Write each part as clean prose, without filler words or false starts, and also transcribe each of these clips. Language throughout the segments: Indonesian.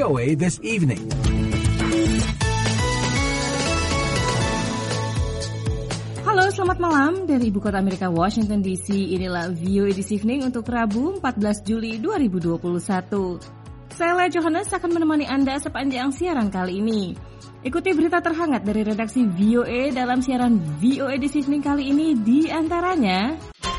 VOA This Evening. Halo, selamat malam dari Ibu Kota Amerika, Washington DC. Inilah VOA This Evening untuk Rabu 14 Juli 2021. Saya Lea Johannes akan menemani Anda sepanjang siaran kali ini. Ikuti berita terhangat dari redaksi VOA dalam siaran VOA This Evening kali ini, di antaranya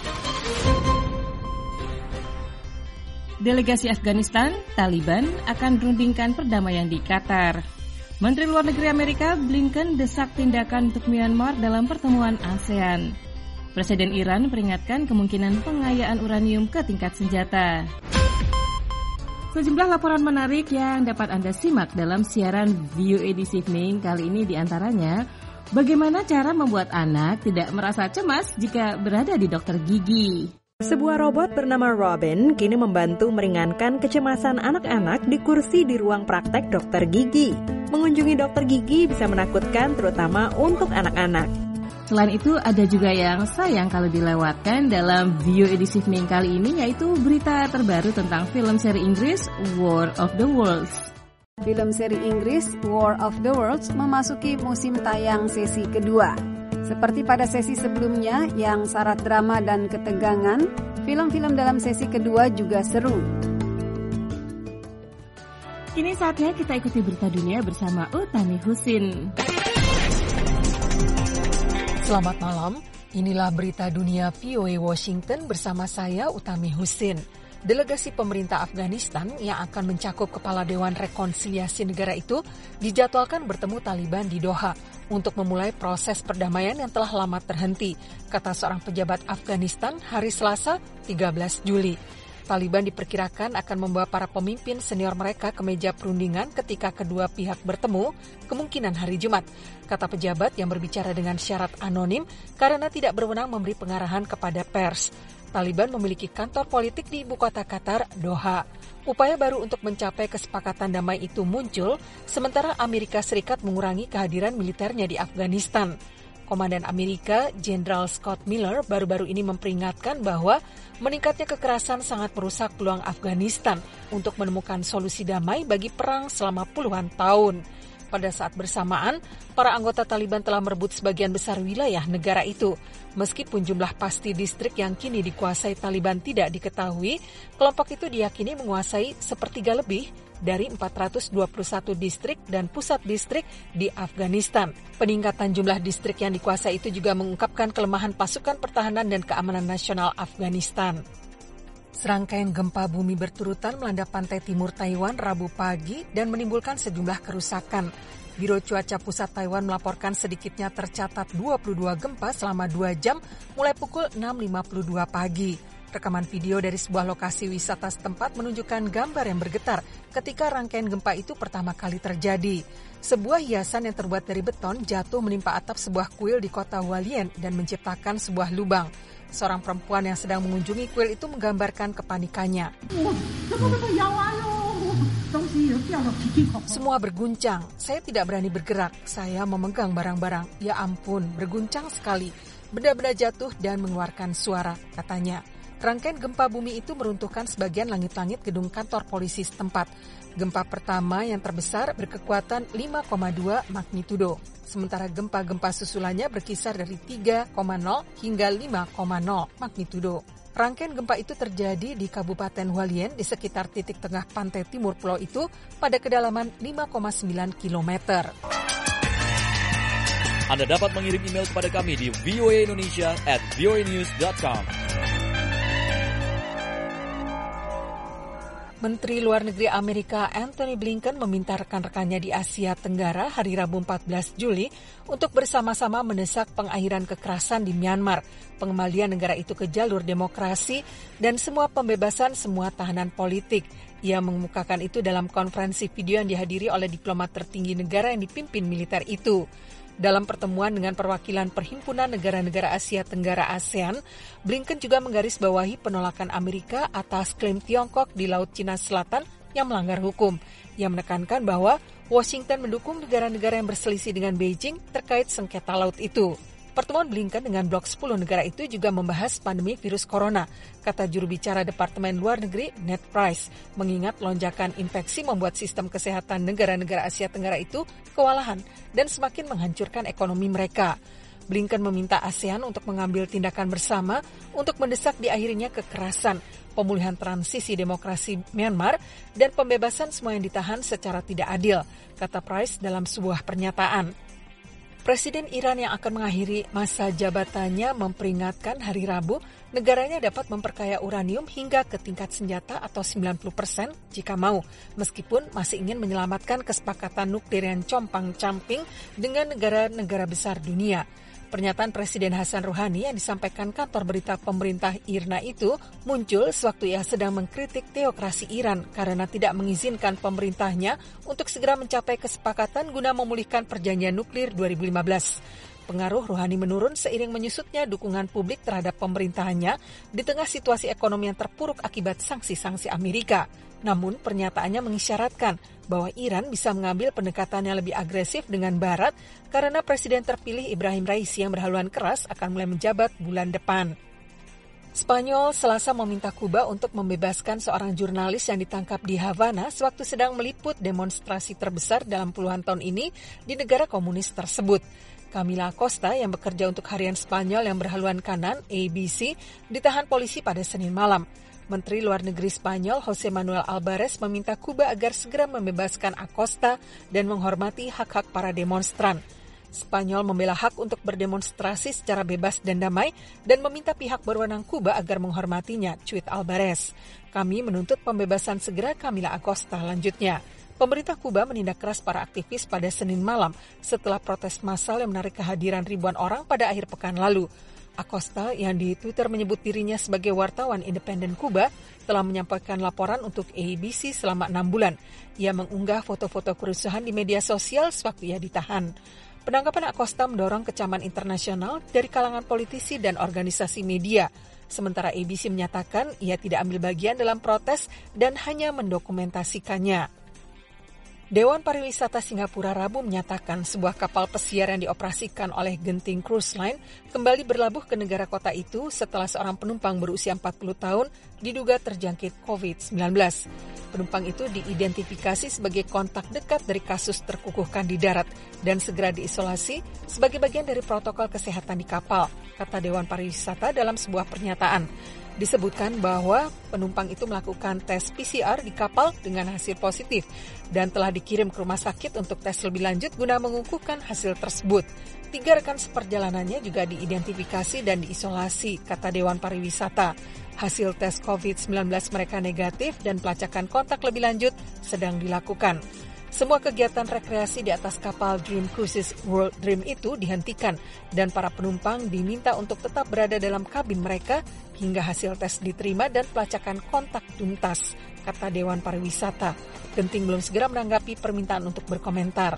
delegasi Afghanistan, Taliban akan berundingkan perdamaian di Qatar. Menteri Luar Negeri Amerika Blinken desak tindakan untuk Myanmar dalam pertemuan ASEAN. Presiden Iran peringatkan kemungkinan pengayaan uranium ke tingkat senjata. Sejumlah laporan menarik yang dapat Anda simak dalam siaran VOA This Evening kali ini, diantaranya bagaimana cara membuat anak tidak merasa cemas jika berada di dokter gigi. Sebuah robot bernama Robin kini membantu meringankan kecemasan anak-anak di kursi di ruang praktek dokter gigi. Mengunjungi dokter gigi bisa menakutkan, terutama untuk anak-anak. Selain itu, ada juga yang sayang kalau dilewatkan dalam VOA This Evening kali ini, yaitu berita terbaru tentang film seri Inggris War of the Worlds. Film seri Inggris War of the Worlds memasuki musim tayang sesi kedua. Seperti pada sesi sebelumnya yang syarat drama dan ketegangan, film-film dalam sesi kedua juga seru. Kini saatnya kita ikuti berita dunia bersama Utami Husin. Selamat malam, inilah berita dunia VOA Washington bersama saya Utami Husin. Delegasi pemerintah Afghanistan yang akan mencakup Kepala Dewan Rekonsiliasi Negara itu dijadwalkan bertemu Taliban di Doha untuk memulai proses perdamaian yang telah lama terhenti, kata seorang pejabat Afghanistan hari Selasa 13 Juli. Taliban diperkirakan akan membawa para pemimpin senior mereka ke meja perundingan ketika kedua pihak bertemu, kemungkinan hari Jumat, kata pejabat yang berbicara dengan syarat anonim karena tidak berwenang memberi pengarahan kepada pers. Taliban memiliki kantor politik di ibu kota Qatar, Doha. Upaya baru untuk mencapai kesepakatan damai itu muncul, sementara Amerika Serikat mengurangi kehadiran militernya di Afghanistan. Komandan Amerika, Jenderal Scott Miller, baru-baru ini memperingatkan bahwa meningkatnya kekerasan sangat merusak peluang Afghanistan untuk menemukan solusi damai bagi perang selama puluhan tahun. Pada saat bersamaan, para anggota Taliban telah merebut sebagian besar wilayah negara itu. Meskipun jumlah pasti distrik yang kini dikuasai Taliban tidak diketahui, kelompok itu diyakini menguasai sepertiga lebih dari 421 distrik dan pusat distrik di Afghanistan. Peningkatan jumlah distrik yang dikuasai itu juga mengungkapkan kelemahan pasukan pertahanan dan keamanan nasional Afghanistan. Serangkaian gempa bumi berturutan melanda pantai timur Taiwan Rabu pagi dan menimbulkan sejumlah kerusakan. Biro Cuaca Pusat Taiwan melaporkan sedikitnya tercatat 22 gempa selama 2 jam mulai pukul 6.52 pagi. Rekaman video dari sebuah lokasi wisata setempat menunjukkan gambar yang bergetar ketika rangkaian gempa itu pertama kali terjadi. Sebuah hiasan yang terbuat dari beton jatuh menimpa atap sebuah kuil di kota Hualien dan menciptakan sebuah lubang. Seorang perempuan yang sedang mengunjungi kuil itu menggambarkan kepanikannya. Semua berguncang, saya tidak berani bergerak, saya memegang barang-barang. Ya ampun, berguncang sekali. Benda-benda jatuh dan mengeluarkan suara, katanya. Rangkaian gempa bumi itu meruntuhkan sebagian langit-langit gedung kantor polisi setempat. Gempa pertama yang terbesar berkekuatan 5,2 magnitudo. Sementara gempa-gempa susulannya berkisar dari 3,0 hingga 5,0 magnitudo. Rangkaian gempa itu terjadi di Kabupaten Hualien di sekitar titik tengah pantai timur pulau itu pada kedalaman 5,9 km. Anda dapat mengirim email kepada kami di voaindonesia@voanews.com. Menteri Luar Negeri Amerika Antony Blinken meminta rekan-rekannya di Asia Tenggara hari Rabu 14 Juli untuk bersama-sama mendesak pengakhiran kekerasan di Myanmar, pengembalian negara itu ke jalur demokrasi, dan semua pembebasan semua tahanan politik. Ia mengemukakan itu dalam konferensi video yang dihadiri oleh diplomat tertinggi negara yang dipimpin militer itu. Dalam pertemuan dengan perwakilan Perhimpunan Negara-Negara Asia Tenggara ASEAN, Blinken juga menggarisbawahi penolakan Amerika atas klaim Tiongkok di Laut Cina Selatan yang melanggar hukum. Ia menekankan bahwa Washington mendukung negara-negara yang berselisih dengan Beijing terkait sengketa laut itu. Pertemuan Blinken dengan blok 10 negara itu juga membahas pandemi virus corona, kata juru bicara Departemen Luar Negeri Ned Price, mengingat lonjakan infeksi membuat sistem kesehatan negara-negara Asia Tenggara itu kewalahan dan semakin menghancurkan ekonomi mereka. Blinken meminta ASEAN untuk mengambil tindakan bersama untuk mendesak diakhirinya kekerasan, pemulihan transisi demokrasi Myanmar, dan pembebasan semua yang ditahan secara tidak adil, kata Price dalam sebuah pernyataan. Presiden Iran yang akan mengakhiri masa jabatannya memperingatkan hari Rabu negaranya dapat memperkaya uranium hingga ke tingkat senjata atau 90% jika mau, meskipun masih ingin menyelamatkan kesepakatan nuklir yang compang-camping dengan negara-negara besar dunia. Pernyataan Presiden Hasan Rouhani yang disampaikan kantor berita pemerintah IRNA itu muncul sewaktu ia sedang mengkritik teokrasi Iran karena tidak mengizinkan pemerintahnya untuk segera mencapai kesepakatan guna memulihkan perjanjian nuklir 2015. Pengaruh Rouhani menurun seiring menyusutnya dukungan publik terhadap pemerintahannya di tengah situasi ekonomi yang terpuruk akibat sanksi-sanksi Amerika. Namun pernyataannya mengisyaratkan bahwa Iran bisa mengambil pendekatan yang lebih agresif dengan Barat karena Presiden terpilih Ibrahim Raisi yang berhaluan keras akan mulai menjabat bulan depan. Spanyol Selasa meminta Kuba untuk membebaskan seorang jurnalis yang ditangkap di Havana sewaktu sedang meliput demonstrasi terbesar dalam puluhan tahun ini di negara komunis tersebut. Camila Acosta yang bekerja untuk harian Spanyol yang berhaluan kanan, ABC, ditahan polisi pada Senin malam. Menteri Luar Negeri Spanyol José Manuel Albares meminta Kuba agar segera membebaskan Acosta dan menghormati hak-hak para demonstran. Spanyol membela hak untuk berdemonstrasi secara bebas dan damai dan meminta pihak berwenang Kuba agar menghormatinya, cuit Albares. Kami menuntut pembebasan segera Camila Acosta, lanjutnya. Pemerintah Kuba menindak keras para aktivis pada Senin malam setelah protes massal yang menarik kehadiran ribuan orang pada akhir pekan lalu. Acosta yang di Twitter menyebut dirinya sebagai wartawan independen Kuba telah menyampaikan laporan untuk ABC selama 6 bulan. Ia mengunggah foto-foto kerusuhan di media sosial sewaktu ia ditahan. Penangkapan Acosta mendorong kecaman internasional dari kalangan politisi dan organisasi media. Sementara ABC menyatakan ia tidak ambil bagian dalam protes dan hanya mendokumentasikannya. Dewan Pariwisata Singapura Rabu menyatakan sebuah kapal pesiar yang dioperasikan oleh Genting Cruise Line kembali berlabuh ke negara kota itu setelah seorang penumpang berusia 40 tahun diduga terjangkit COVID-19. Penumpang itu diidentifikasi sebagai kontak dekat dari kasus terkukuhkan di darat dan segera diisolasi sebagai bagian dari protokol kesehatan di kapal, kata Dewan Pariwisata dalam sebuah pernyataan. Disebutkan bahwa penumpang itu melakukan tes PCR di kapal dengan hasil positif dan telah dikirim ke rumah sakit untuk tes lebih lanjut guna mengukuhkan hasil tersebut. 3 rekan seperjalanannya juga diidentifikasi dan diisolasi, kata Dewan Pariwisata. Hasil tes COVID-19 mereka negatif dan pelacakan kontak lebih lanjut sedang dilakukan. Semua kegiatan rekreasi di atas kapal Dream Cruises World Dream itu dihentikan dan para penumpang diminta untuk tetap berada dalam kabin mereka hingga hasil tes diterima dan pelacakan kontak tuntas, kata Dewan Pariwisata. Genting belum segera menanggapi permintaan untuk berkomentar.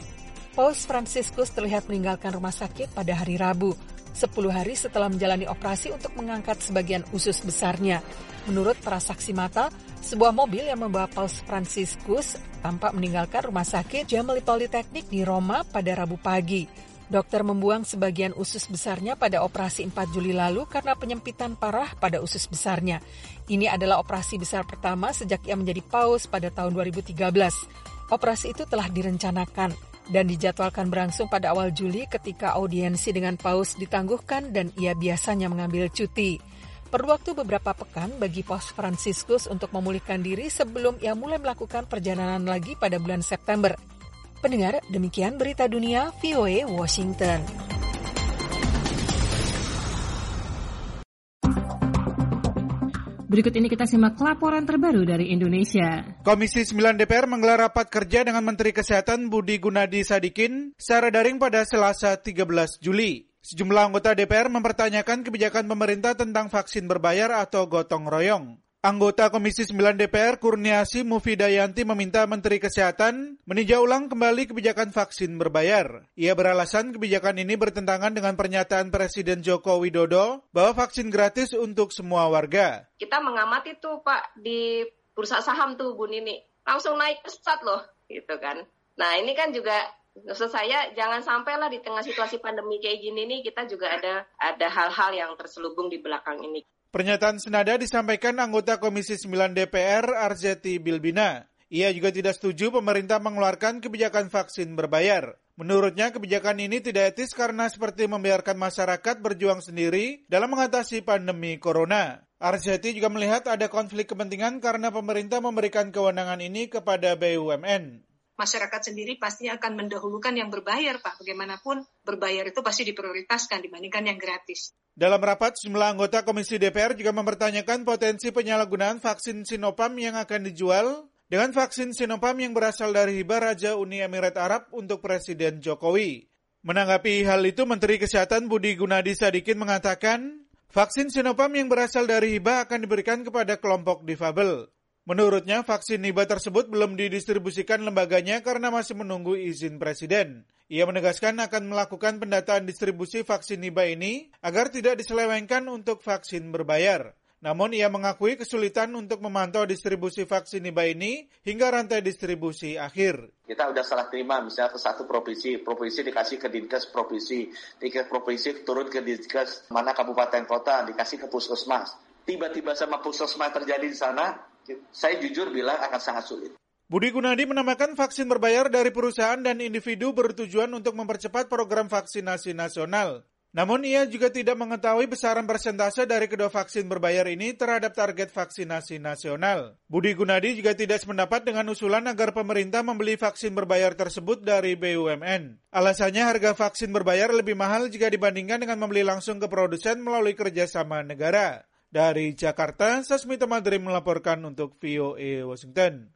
Paus Fransiskus terlihat meninggalkan rumah sakit pada hari Rabu, 10 hari setelah menjalani operasi untuk mengangkat sebagian usus besarnya. Menurut para saksi mata, sebuah mobil yang membawa Paus Fransiskus tampak meninggalkan rumah sakit Gemelli Politeknik di Roma pada Rabu pagi. Dokter membuang sebagian usus besarnya pada operasi 4 Juli lalu karena penyempitan parah pada usus besarnya. Ini adalah operasi besar pertama sejak ia menjadi paus pada tahun 2013. Operasi itu telah direncanakan dan dijadwalkan berlangsung pada awal Juli ketika audiensi dengan paus ditangguhkan dan ia biasanya mengambil cuti. Perlu waktu beberapa pekan bagi Paus Fransiskus untuk memulihkan diri sebelum ia mulai melakukan perjalanan lagi pada bulan September. Pendengar, demikian berita dunia VOA Washington. Berikut ini kita simak laporan terbaru dari Indonesia. Komisi 9 DPR menggelar rapat kerja dengan Menteri Kesehatan Budi Gunadi Sadikin secara daring pada Selasa 13 Juli. Sejumlah anggota DPR mempertanyakan kebijakan pemerintah tentang vaksin berbayar atau gotong royong. Anggota Komisi 9 DPR Kurniasi Mufidayanti meminta Menteri Kesehatan meninjau ulang kembali kebijakan vaksin berbayar. Ia beralasan kebijakan ini bertentangan dengan pernyataan Presiden Joko Widodo bahwa vaksin gratis untuk semua warga. Kita mengamati tuh Pak di bursa saham tuh Bu Nini, langsung naik pesat loh gitu kan. Nah ini kan juga Maksud saya jangan sampailah di tengah situasi pandemi kayak gini nih kita juga ada hal-hal yang terselubung di belakang ini. Pernyataan senada disampaikan anggota Komisi 9 DPR Arzetti Bilbina. Ia juga tidak setuju pemerintah mengeluarkan kebijakan vaksin berbayar. Menurutnya kebijakan ini tidak etis karena seperti membiarkan masyarakat berjuang sendiri dalam mengatasi pandemi corona. Arzetti juga melihat ada konflik kepentingan karena pemerintah memberikan kewenangan ini kepada BUMN. Masyarakat sendiri pasti akan mendahulukan yang berbayar, Pak. Bagaimanapun berbayar itu pasti diprioritaskan dibandingkan yang gratis. Dalam rapat, sejumlah anggota Komisi DPR juga mempertanyakan potensi penyalahgunaan vaksin Sinopharm yang akan dijual dengan vaksin Sinopharm yang berasal dari hibah Raja Uni Emirat Arab untuk Presiden Jokowi. Menanggapi hal itu, Menteri Kesehatan Budi Gunadi Sadikin mengatakan, vaksin Sinopharm yang berasal dari hibah akan diberikan kepada kelompok difabel. Menurutnya, vaksin hibah tersebut belum didistribusikan lembaganya karena masih menunggu izin Presiden. Ia menegaskan akan melakukan pendataan distribusi vaksin hibah ini agar tidak diselewengkan untuk vaksin berbayar. Namun ia mengakui kesulitan untuk memantau distribusi vaksin hibah ini hingga rantai distribusi akhir. Kita udah salah terima misalnya ke satu provinsi dikasih ke Dinkes provinsi, Dinkes provinsi turun ke Dinkes mana kabupaten kota, dikasih ke puskesmas. Tiba-tiba sama puskesmas terjadi di sana, saya jujur bilang akan sangat sulit. Budi Gunadi menambahkan vaksin berbayar dari perusahaan dan individu bertujuan untuk mempercepat program vaksinasi nasional. Namun ia juga tidak mengetahui besaran persentase dari kedua vaksin berbayar ini terhadap target vaksinasi nasional. Budi Gunadi juga tidak sependapat dengan usulan agar pemerintah membeli vaksin berbayar tersebut dari BUMN. Alasannya harga vaksin berbayar lebih mahal jika dibandingkan dengan membeli langsung ke produsen melalui kerjasama negara. Dari Jakarta, Sasmita Madrim melaporkan untuk VOA Washington.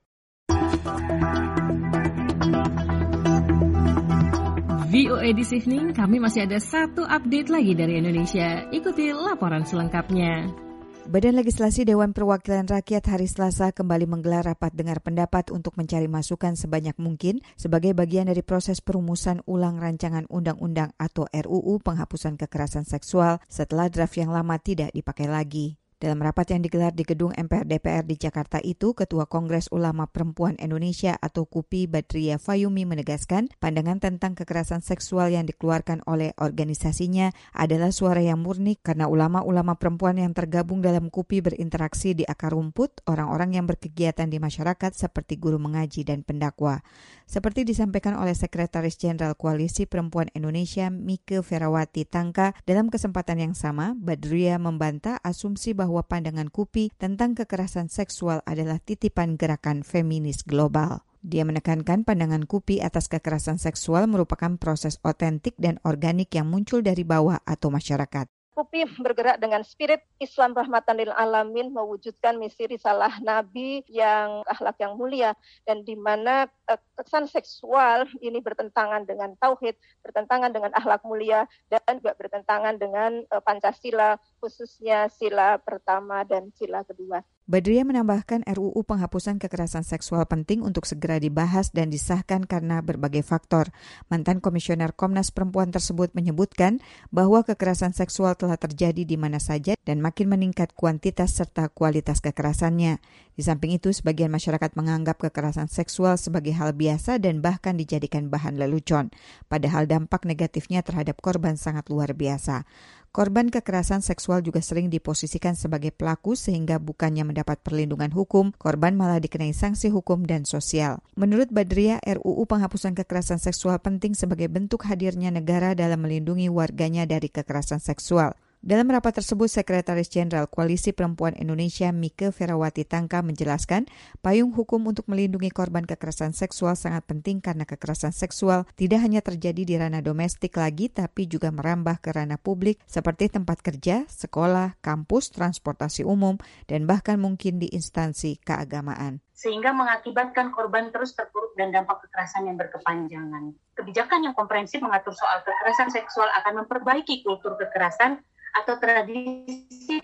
VOA This Evening, kami masih ada satu update lagi dari Indonesia. Ikuti laporan selengkapnya. Badan Legislasi Dewan Perwakilan Rakyat hari Selasa kembali menggelar rapat dengar pendapat untuk mencari masukan sebanyak mungkin sebagai bagian dari proses perumusan ulang rancangan undang-undang atau RUU penghapusan kekerasan seksual setelah draft yang lama tidak dipakai lagi. Dalam rapat yang digelar di gedung MPR DPR di Jakarta itu, Ketua Kongres Ulama Perempuan Indonesia atau KUPI Badriah Fayumi menegaskan pandangan tentang kekerasan seksual yang dikeluarkan oleh organisasinya adalah suara yang murni karena ulama-ulama perempuan yang tergabung dalam KUPI berinteraksi di akar rumput, orang-orang yang berkegiatan di masyarakat seperti guru mengaji dan pendakwa. Seperti disampaikan oleh Sekretaris Jenderal Koalisi Perempuan Indonesia Mike Ferawati Tangka, dalam kesempatan yang sama, Badriah membantah asumsi bahwa pandangan KUPI tentang kekerasan seksual adalah titipan gerakan feminis global. Dia menekankan pandangan KUPI atas kekerasan seksual merupakan proses otentik dan organik yang muncul dari bawah atau masyarakat. KUPI bergerak dengan spirit Islam rahmatan lil alamin, mewujudkan misi risalah Nabi yang akhlak yang mulia, dan di mana kekerasan seksual ini bertentangan dengan tauhid, bertentangan dengan akhlak mulia, dan juga bertentangan dengan Pancasila, khususnya sila pertama dan sila kedua. Badriah menambahkan RUU penghapusan kekerasan seksual penting untuk segera dibahas dan disahkan karena berbagai faktor. Mantan Komisioner Komnas Perempuan tersebut menyebutkan bahwa kekerasan seksual telah terjadi di mana saja dan makin meningkat kuantitas serta kualitas kekerasannya. Di samping itu, sebagian masyarakat menganggap kekerasan seksual sebagai hal biasa dan bahkan dijadikan bahan lelucon. Padahal dampak negatifnya terhadap korban sangat luar biasa. Korban kekerasan seksual juga sering diposisikan sebagai pelaku sehingga bukannya mendapat perlindungan hukum, korban malah dikenai sanksi hukum dan sosial. Menurut Badriah, RUU penghapusan kekerasan seksual penting sebagai bentuk hadirnya negara dalam melindungi warganya dari kekerasan seksual. Dalam rapat tersebut, Sekretaris Jenderal Koalisi Perempuan Indonesia Mike Ferawati Tangka menjelaskan payung hukum untuk melindungi korban kekerasan seksual sangat penting karena kekerasan seksual tidak hanya terjadi di ranah domestik lagi, tapi juga merambah ke ranah publik seperti tempat kerja, sekolah, kampus, transportasi umum, dan bahkan mungkin di instansi keagamaan. Sehingga mengakibatkan korban terus terpuruk dan dampak kekerasan yang berkepanjangan. Kebijakan yang komprehensif mengatur soal kekerasan seksual akan memperbaiki kultur kekerasan atau tradisi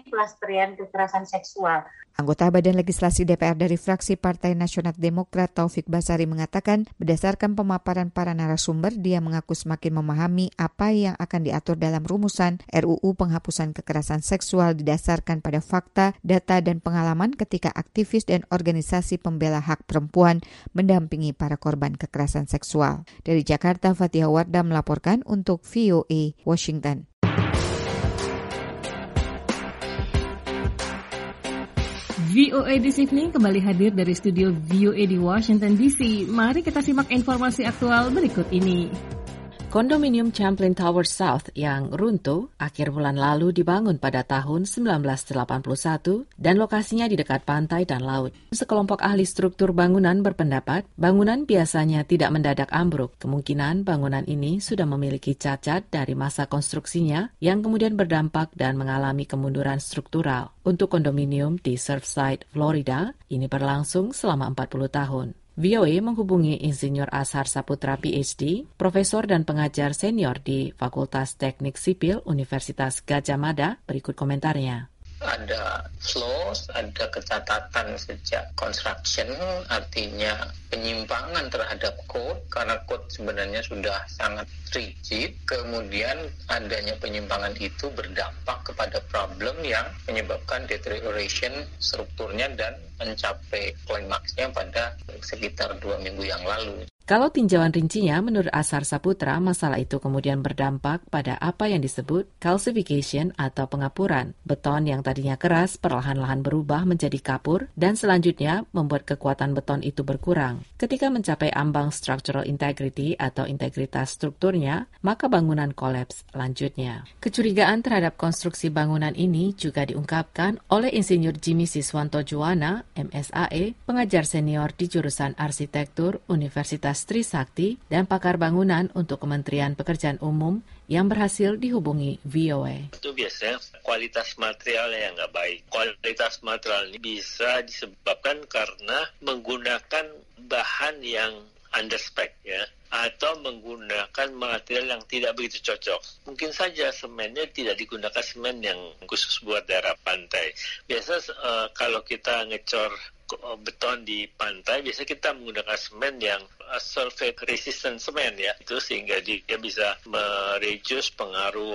pelestarian kekerasan seksual. Anggota Badan Legislasi DPR dari fraksi Partai Nasional Demokrat Taufik Basari mengatakan, berdasarkan pemaparan para narasumber, dia mengaku semakin memahami apa yang akan diatur dalam rumusan RUU penghapusan kekerasan seksual didasarkan pada fakta, data, dan pengalaman ketika aktivis dan organisasi pembela hak perempuan mendampingi para korban kekerasan seksual. Dari Jakarta, Fatihah Wardah melaporkan untuk VOA Washington. VOA This Evening kembali hadir dari studio VOA di Washington DC. Mari kita simak informasi aktual berikut ini. Kondominium Champlain Tower South yang runtuh akhir bulan lalu dibangun pada tahun 1981 dan lokasinya di dekat pantai dan laut. Sekelompok ahli struktur bangunan berpendapat bangunan biasanya tidak mendadak ambruk. Kemungkinan bangunan ini sudah memiliki cacat dari masa konstruksinya yang kemudian berdampak dan mengalami kemunduran struktural. Untuk kondominium di Surfside, Florida, ini berlangsung selama 40 tahun. VOA menghubungi Insinyur Ashar Saputra PhD, profesor dan pengajar senior di Fakultas Teknik Sipil Universitas Gadjah Mada. Berikut komentarnya. Ada flaws, ada kecacatan sejak construction, artinya penyimpangan terhadap code, karena code sebenarnya sudah sangat rigid. Kemudian adanya penyimpangan itu berdampak kepada problem yang menyebabkan deterioration strukturnya dan mencapai klimaksnya pada sekitar 2 minggu yang lalu. Kalau tinjauan rincinya, menurut Ashar Saputra, masalah itu kemudian berdampak pada apa yang disebut calcification atau pengapuran. Beton yang tadinya keras perlahan-lahan berubah menjadi kapur dan selanjutnya membuat kekuatan beton itu berkurang. Ketika mencapai ambang structural integrity atau integritas strukturnya, maka bangunan kolaps lanjutnya. Kecurigaan terhadap konstruksi bangunan ini juga diungkapkan oleh Insinyur Jimmy Siswanto Juwana, MSAE, pengajar senior di jurusan arsitektur Universitas Trisakti dan pakar bangunan untuk Kementerian Pekerjaan Umum yang berhasil dihubungi VOA. Itu biasanya kualitas material yang nggak baik. Kualitas material ini bisa disebabkan karena menggunakan bahan yang underspec ya, atau menggunakan material yang tidak begitu cocok. Mungkin saja semennya tidak digunakan semen yang khusus buat daerah pantai. Biasa kalau kita ngecor beton di pantai, biasanya kita menggunakan semen yang sulfate resistant semen ya, itu sehingga dia bisa mereduce pengaruh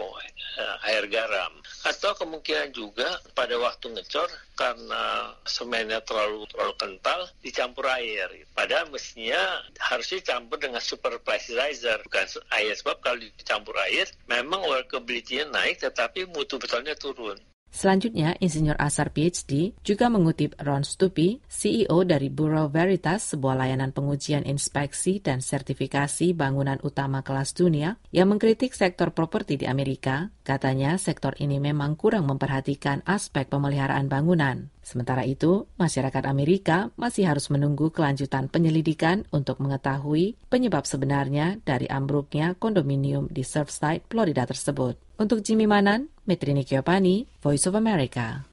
air garam. Atau kemungkinan juga pada waktu ngecor karena semennya terlalu kental dicampur air. Padahal mestinya harus dicampur dengan super plasticizer, bukan air, sebab kalau dicampur air memang workability-nya naik tetapi mutu betonnya turun. Selanjutnya, Insinyur Ashar PhD juga mengutip Ron Stupi, CEO dari Bureau Veritas, sebuah layanan pengujian inspeksi dan sertifikasi bangunan utama kelas dunia, yang mengkritik sektor properti di Amerika. Katanya, sektor ini memang kurang memperhatikan aspek pemeliharaan bangunan. Sementara itu, masyarakat Amerika masih harus menunggu kelanjutan penyelidikan untuk mengetahui penyebab sebenarnya dari ambruknya kondominium di Surfside, Florida tersebut. Untuk Jimmy Manan, Metrini Kiopani, Voice of America.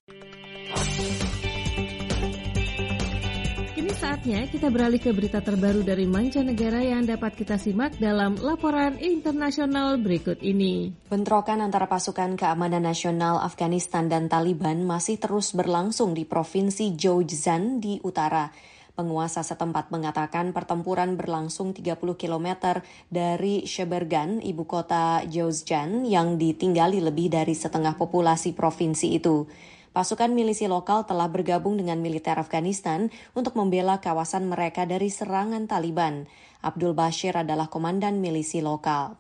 Kini saatnya kita beralih ke berita terbaru dari mancanegara yang dapat kita simak dalam laporan internasional berikut ini. Bentrokan antara pasukan keamanan nasional Afghanistan dan Taliban masih terus berlangsung di Provinsi Jowzjan di utara. Penguasa setempat mengatakan pertempuran berlangsung 30 km dari Sheberghan, ibu kota Jowzjan, yang ditinggali lebih dari setengah populasi provinsi itu. Pasukan milisi lokal telah bergabung dengan militer Afghanistan untuk membela kawasan mereka dari serangan Taliban. Abdul Bashir adalah komandan milisi lokal.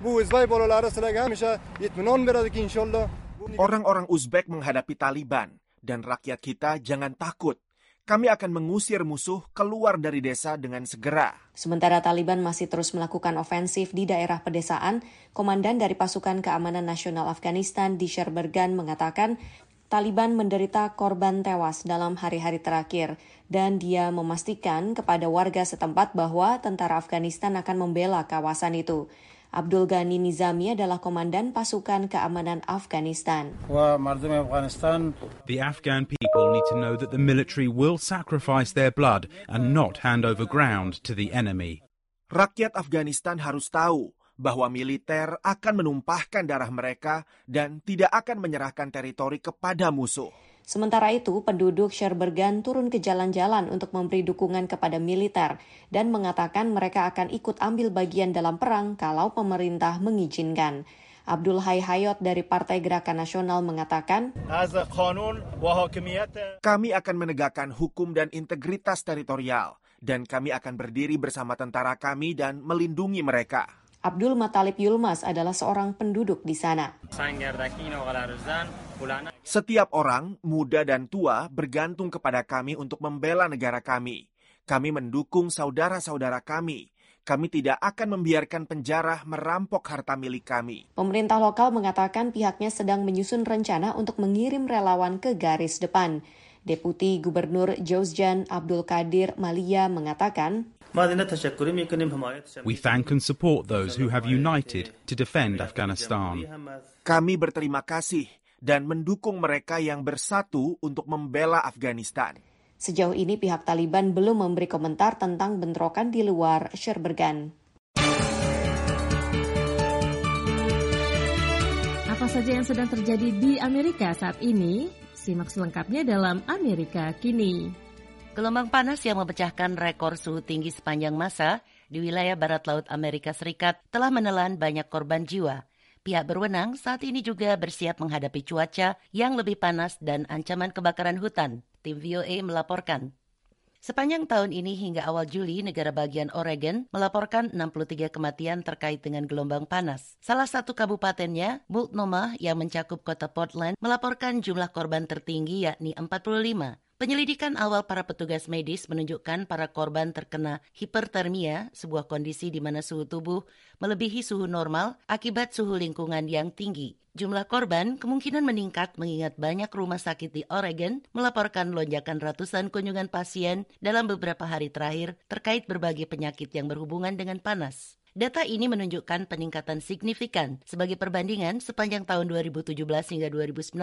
Orang-orang Uzbek menghadapi Taliban, dan rakyat kita jangan takut. Kami akan mengusir musuh keluar dari desa dengan segera. Sementara Taliban masih terus melakukan ofensif di daerah pedesaan, komandan dari pasukan keamanan nasional Afghanistan di Sheberghan mengatakan Taliban menderita korban tewas dalam hari-hari terakhir dan dia memastikan kepada warga setempat bahwa tentara Afghanistan akan membela kawasan itu. Abdul Ghani Nizami adalah komandan pasukan keamanan Afghanistan. The Afghan people need to know that the military will sacrifice their blood and not hand over ground to the enemy. Rakyat Afghanistan harus tahu bahwa militer akan menumpahkan darah mereka dan tidak akan menyerahkan teritori kepada musuh. Sementara itu, penduduk Sherbergan turun ke jalan-jalan untuk memberi dukungan kepada militer dan mengatakan mereka akan ikut ambil bagian dalam perang kalau pemerintah mengizinkan. Abdul Hai Hayot dari Partai Gerakan Nasional mengatakan, kami akan menegakkan hukum dan integritas teritorial, dan kami akan berdiri bersama tentara kami dan melindungi mereka. Abdul Matalib Yulmas adalah seorang penduduk di sana. Setiap orang, muda dan tua, bergantung kepada kami untuk membela negara kami. Kami mendukung saudara-saudara kami. Kami tidak akan membiarkan penjara merampok harta milik kami. Pemerintah lokal mengatakan pihaknya sedang menyusun rencana untuk mengirim relawan ke garis depan. Deputi Gubernur Jozjan Abdul Qadir Malia mengatakan, we thank and support those who have united to defend Afghanistan. Kami berterima kasih dan mendukung mereka yang bersatu untuk membela Afghanistan. Sejauh ini pihak Taliban belum memberi komentar tentang bentrokan di luar Sherbergan. Apa saja yang sedang terjadi di Amerika saat ini? Simak selengkapnya dalam Amerika Kini. Gelombang panas yang memecahkan rekor suhu tinggi sepanjang masa di wilayah barat laut Amerika Serikat telah menelan banyak korban jiwa. Pihak berwenang saat ini juga bersiap menghadapi cuaca yang lebih panas dan ancaman kebakaran hutan. Tim VOA melaporkan. Sepanjang tahun ini hingga awal Juli, negara bagian Oregon melaporkan 63 kematian terkait dengan gelombang panas. Salah satu kabupatennya, Multnomah, yang mencakup kota Portland, melaporkan jumlah korban tertinggi yakni 45. Penyelidikan awal para petugas medis menunjukkan para korban terkena hipertermia, sebuah kondisi di mana suhu tubuh melebihi suhu normal akibat suhu lingkungan yang tinggi. Jumlah korban kemungkinan meningkat mengingat banyak rumah sakit di Oregon melaporkan lonjakan ratusan kunjungan pasien dalam beberapa hari terakhir terkait berbagai penyakit yang berhubungan dengan panas. Data ini menunjukkan peningkatan signifikan. Sebagai perbandingan, sepanjang tahun 2017 hingga 2019,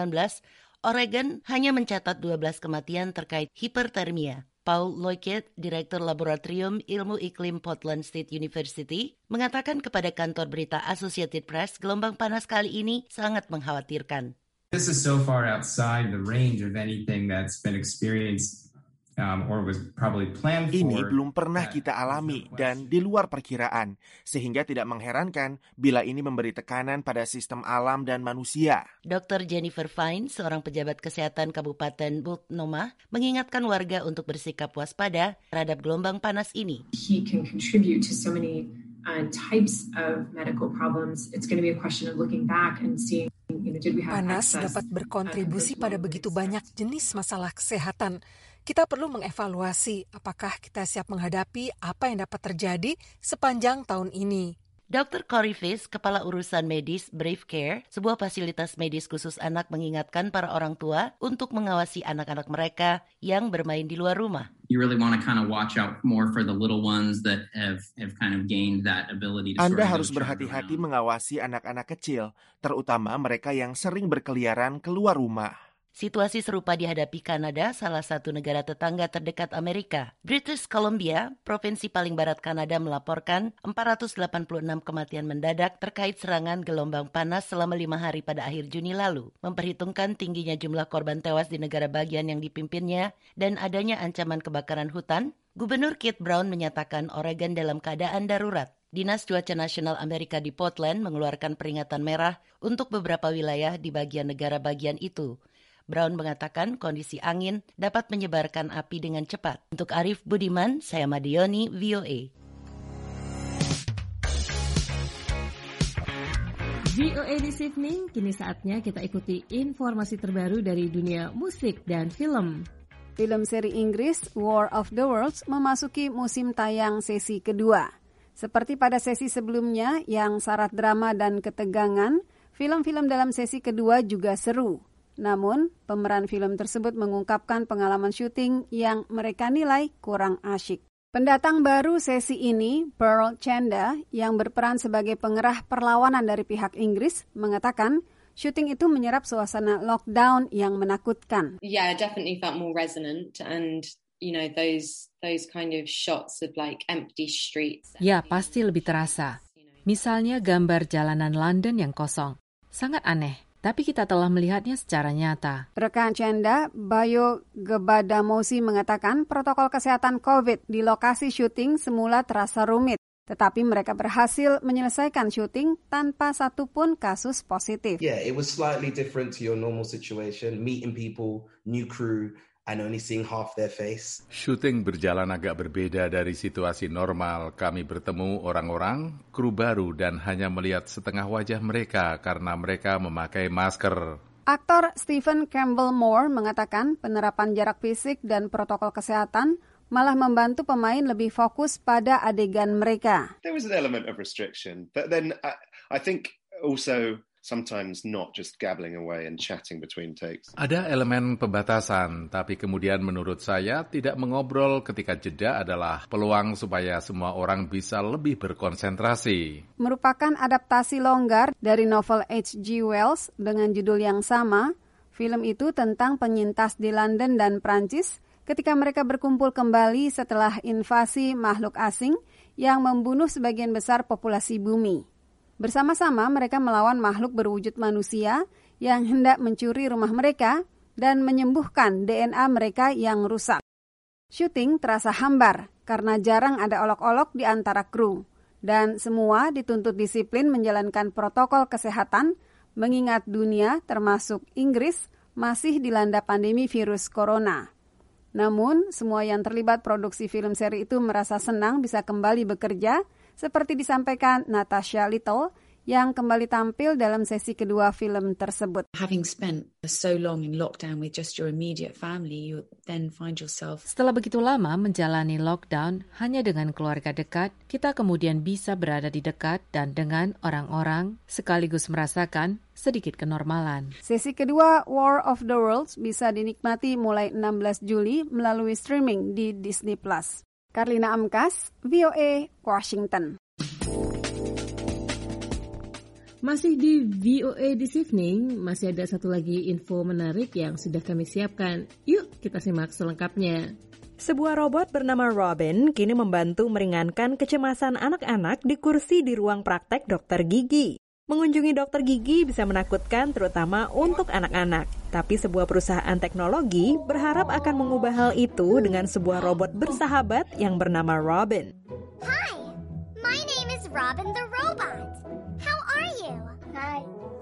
Oregon hanya mencatat 12 kematian terkait hipertermia. Paul Lockett, Direktur Laboratorium Ilmu Iklim Portland State University, mengatakan kepada kantor berita Associated Press, gelombang panas kali ini sangat mengkhawatirkan. This is so far outside the range of anything that's been experienced or was probably planned for. Ini belum pernah kita alami dan di luar perkiraan, sehingga tidak mengherankan bila ini memberi tekanan pada sistem alam dan manusia. Dr. Jennifer Fine, seorang pejabat kesehatan Kabupaten Multnomah, mengingatkan warga untuk bersikap waspada terhadap gelombang panas ini. He can contribute to so many types of medical problems. It's going to be a question of looking back and seeing. Panas dapat berkontribusi pada begitu banyak jenis masalah kesehatan. Kita perlu mengevaluasi apakah kita siap menghadapi apa yang dapat terjadi sepanjang tahun ini. Dr. Corey Fisk, Kepala Urusan Medis Brave Care, sebuah fasilitas medis khusus anak, mengingatkan para orang tua untuk mengawasi anak-anak mereka yang bermain di luar rumah. You really want to kind of watch out more for the little ones that have kind of gained that ability to Anda harus berhati-hati mengawasi anak-anak kecil, terutama mereka yang sering berkeliaran keluar rumah. Situasi serupa dihadapi Kanada, salah satu negara tetangga terdekat Amerika. British Columbia, provinsi paling barat Kanada, melaporkan 486 kematian mendadak terkait serangan gelombang panas selama 5 hari pada akhir Juni lalu. Memperhitungkan tingginya jumlah korban tewas di negara bagian yang dipimpinnya dan adanya ancaman kebakaran hutan, Gubernur Kit Brown menyatakan Oregon dalam keadaan darurat. Dinas Cuaca Nasional Amerika di Portland mengeluarkan peringatan merah untuk beberapa wilayah di bagian negara bagian itu. Brown mengatakan kondisi angin dapat menyebarkan api dengan cepat. Untuk Arif Budiman, saya Madioni, VOA. VOA This Evening, kini saatnya kita ikuti informasi terbaru dari dunia musik dan film. Film seri Inggris War of the Worlds memasuki musim tayang sesi kedua. Seperti pada sesi sebelumnya yang syarat drama dan ketegangan, film-film dalam sesi kedua juga seru. Namun, pemeran film tersebut mengungkapkan pengalaman syuting yang mereka nilai kurang asyik. Pendatang baru sesi ini, Pearl Chanda, yang berperan sebagai pengerah perlawanan dari pihak Inggris, mengatakan syuting itu menyerap suasana lockdown yang menakutkan. Yeah, I definitely felt more resonant and those kind of shots of like empty streets. Ya, pasti lebih terasa. Misalnya gambar jalanan London yang kosong. Sangat aneh, tapi kita telah melihatnya secara nyata. Rekan Cenda, Bayo Gebadamosi mengatakan protokol kesehatan COVID di lokasi syuting semula terasa rumit. Tetapi mereka berhasil menyelesaikan syuting tanpa satupun kasus positif. Yeah, it was slightly different to your normal situation, meeting people, new crew, and only seeing half their face. Syuting berjalan agak berbeda dari situasi normal. Kami bertemu orang-orang, kru baru, dan hanya melihat setengah wajah mereka karena mereka memakai masker. Aktor Stephen Campbell Moore mengatakan penerapan jarak fisik dan protokol kesehatan malah membantu pemain lebih fokus pada adegan mereka. There was an element of restriction, but then I think also sometimes not just gabbling away and chatting between takes. Ada elemen pembatasan, tapi kemudian menurut saya tidak mengobrol ketika jeda adalah peluang supaya semua orang bisa lebih berkonsentrasi. Merupakan adaptasi longgar dari novel H.G. Wells dengan judul yang sama. Film itu tentang penyintas di London dan Prancis ketika mereka berkumpul kembali setelah invasi makhluk asing yang membunuh sebagian besar populasi bumi. Bersama-sama mereka melawan makhluk berwujud manusia yang hendak mencuri rumah mereka dan menyembuhkan DNA mereka yang rusak. Syuting terasa hambar karena jarang ada olok-olok di antara kru, dan semua dituntut disiplin menjalankan protokol kesehatan mengingat dunia, termasuk Inggris, masih dilanda pandemi virus corona. Namun, semua yang terlibat produksi film seri itu merasa senang bisa kembali bekerja, seperti disampaikan Natasha Little yang kembali tampil dalam sesi kedua film tersebut. Having spent so long in lockdown with just your immediate family, you then find yourself. Setelah begitu lama menjalani lockdown hanya dengan keluarga dekat, kita kemudian bisa berada di dekat dan dengan orang-orang sekaligus merasakan sedikit kenormalan. Sesi kedua War of the Worlds bisa dinikmati mulai 16 Juli melalui streaming di Disney+. Karlina Amkas, VOA, Washington. Masih di VOA This Evening, masih ada satu lagi info menarik yang sudah kami siapkan. Yuk kita simak selengkapnya. Sebuah robot bernama Robin kini membantu meringankan kecemasan anak-anak di kursi di ruang praktek dokter gigi. Mengunjungi dokter gigi bisa menakutkan terutama untuk anak-anak. Tapi sebuah perusahaan teknologi berharap akan mengubah hal itu dengan sebuah robot bersahabat yang bernama Robin. Hi, my name is Robin the Robot. How are you? Hi.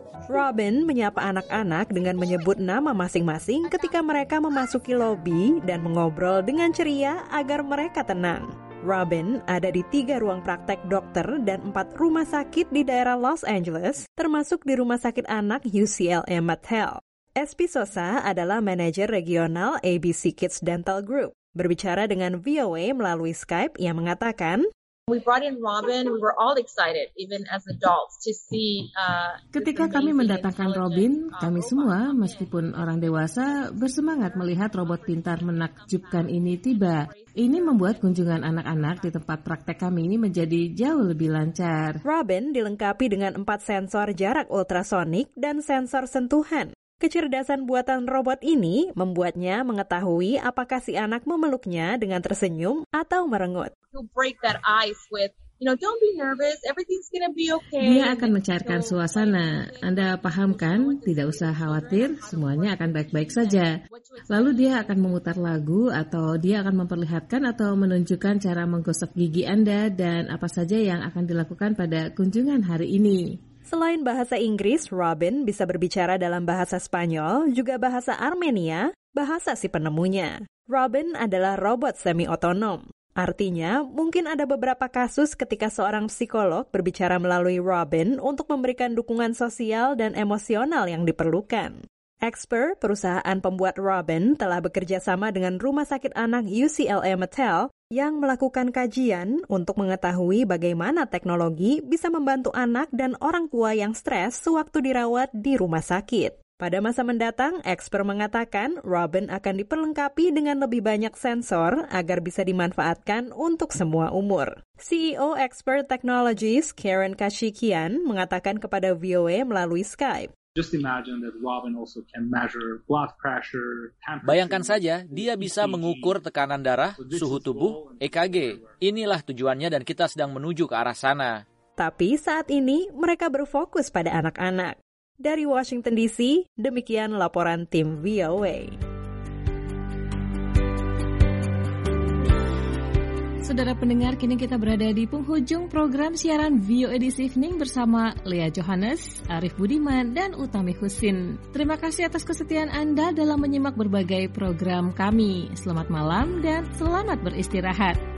Robin menyapa anak-anak dengan menyebut nama masing-masing ketika mereka memasuki lobi dan mengobrol dengan ceria agar mereka tenang. Robin ada di 3 ruang praktek dokter dan 4 rumah sakit di daerah Los Angeles, termasuk di Rumah Sakit Anak UCLA Mattel. SP Sosa adalah manajer regional ABC Kids Dental Group. Berbicara dengan VOA melalui Skype, ia mengatakan, We brought in Robin, we were all excited, even as adults, to see. Ketika kami mendatangkan Robin, kami semua, meskipun orang dewasa, bersemangat melihat robot pintar menakjubkan ini tiba. Ini membuat kunjungan anak-anak di tempat praktek kami ini menjadi jauh lebih lancar. Robin dilengkapi dengan 4 sensor jarak ultrasonik dan sensor sentuhan. Kecerdasan buatan robot ini membuatnya mengetahui apakah si anak memeluknya dengan tersenyum atau merengut. He'll break that ice with, don't be nervous, everything's gonna be okay. Dia akan mencairkan suasana. Anda paham kan? Tidak usah khawatir, semuanya akan baik-baik saja. Lalu dia akan memutar lagu atau dia akan memperlihatkan atau menunjukkan cara menggosok gigi Anda dan apa saja yang akan dilakukan pada kunjungan hari ini. Selain bahasa Inggris, Robin bisa berbicara dalam bahasa Spanyol, juga bahasa Armenia, bahasa si penemunya. Robin adalah robot semi-otonom. Artinya, mungkin ada beberapa kasus ketika seorang psikolog berbicara melalui Robin untuk memberikan dukungan sosial dan emosional yang diperlukan. Expert, perusahaan pembuat Robin, telah bekerja sama dengan Rumah Sakit Anak UCLA Mattel yang melakukan kajian untuk mengetahui bagaimana teknologi bisa membantu anak dan orang tua yang stres sewaktu dirawat di rumah sakit. Pada masa mendatang, expert mengatakan Robin akan diperlengkapi dengan lebih banyak sensor agar bisa dimanfaatkan untuk semua umur. CEO Expert Technologies Karen Kashikian mengatakan kepada VOA melalui Skype, Just imagine that Robin also can measure blood pressure, temperature. Bayangkan saja, dia bisa mengukur tekanan darah, suhu tubuh, EKG. Inilah tujuannya dan kita sedang menuju ke arah sana. Tapi saat ini mereka berfokus pada anak-anak. Dari Washington DC, demikian laporan tim VOA. Saudara pendengar, kini kita berada di penghujung program siaran VOA This Evening bersama Lea Johannes, Arif Budiman, dan Utami Husin. Terima kasih atas kesetiaan Anda dalam menyimak berbagai program kami. Selamat malam dan selamat beristirahat.